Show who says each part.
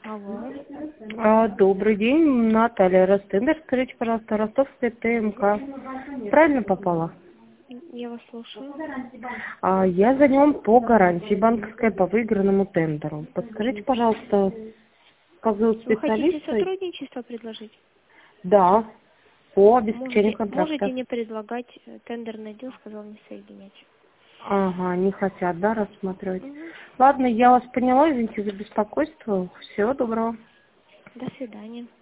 Speaker 1: Алло.
Speaker 2: Добрый день, Наталья Ростендер. Скажите, пожалуйста, Ростовская ТМК. Правильно попала?
Speaker 1: Я вас слушаю.
Speaker 2: Я звоню вам по гарантии банковской по выигранному тендеру. Подскажите, пожалуйста, как зовут
Speaker 1: Вы хотите
Speaker 2: специалиста?
Speaker 1: сотрудничество предложить?
Speaker 2: Да, по обеспечению
Speaker 1: Можете
Speaker 2: контракта.
Speaker 1: не предлагать. Тендерный отдел сказал не соединять.
Speaker 2: Ага, не хотят, да, рассматривать.
Speaker 1: Мгм.
Speaker 2: Ладно, я вас поняла, извините за беспокойство. Всего доброго.
Speaker 1: До свидания.